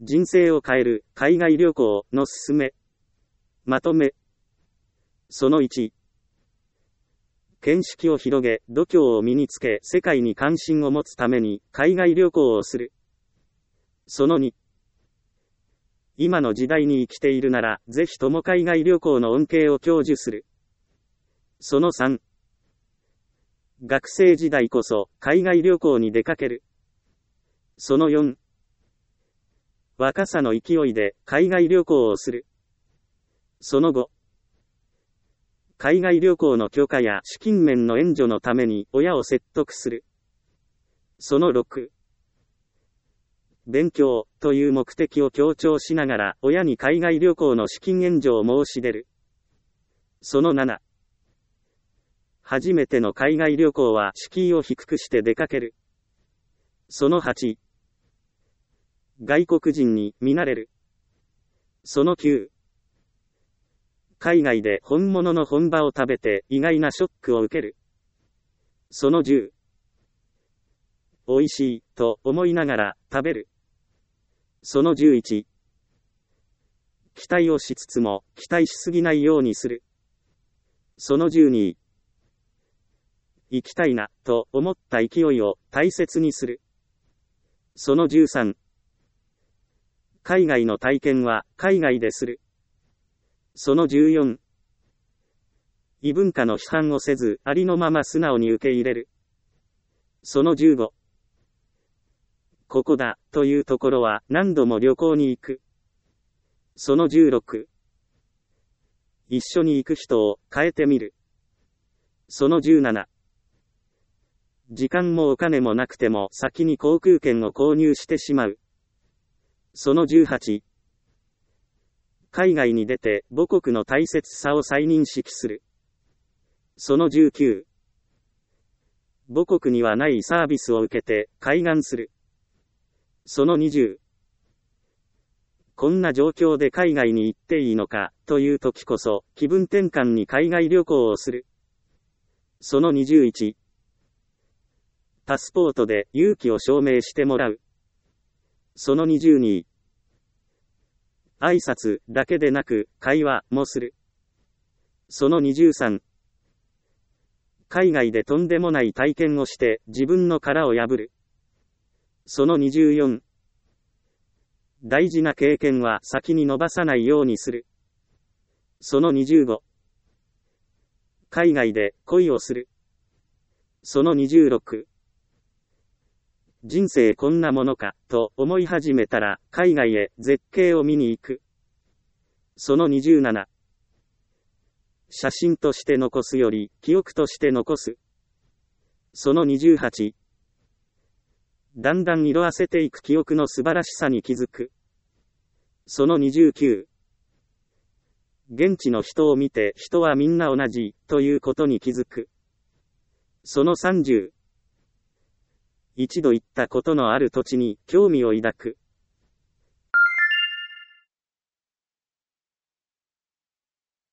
人生を変える海外旅行のすすめ。まとめ。その1。見識を広げ、度胸を身につけ、世界に関心を持つために海外旅行をする。その2。今の時代に生きているなら、ぜひとも海外旅行の恩恵を享受する。その3。学生時代こそ海外旅行に出かける。その4。若さの勢いで海外旅行をする。その5。海外旅行の許可や資金面の援助のために親を説得する。その6。勉強という目的を強調しながら親に海外旅行の資金援助を申し出る。その7。初めての海外旅行は敷居を低くして出かける。その8。外国人に見慣れる。その9。海外で本物の本場を食べて意外なショックを受ける。その10。美味しいと思いながら食べる。その11。期待をしつつも期待しすぎないようにする。その12。行きたいなと思った勢いを大切にする。その13。海外の体験は海外でする。その14。異文化の批判をせずありのまま素直に受け入れる。その15。ここだというところは何度も旅行に行く。その16。一緒に行く人を変えてみる。その17。時間もお金もなくても先に航空券を購入してしまう。その18。海外に出て母国の大切さを再認識する。その19。母国にはないサービスを受けて開眼する。その20。こんな状況で海外に行っていいのかという時こそ気分転換に海外旅行をする。その21。パスポートで勇気を証明してもらう。その22。挨拶だけでなく会話もする。その23。海外でとんでもない体験をして自分の殻を破る。その24。大事な経験は先に伸ばさないようにする。その25。海外で恋をする。その26。人生こんなものかと思い始めたら海外へ絶景を見に行く。その27。写真として残すより記憶として残す。その28。だんだん色あせていく記憶の素晴らしさに気づく。その29。現地の人を見て人はみんな同じということに気づく。その30。一度行ったことのある土地に興味を抱く。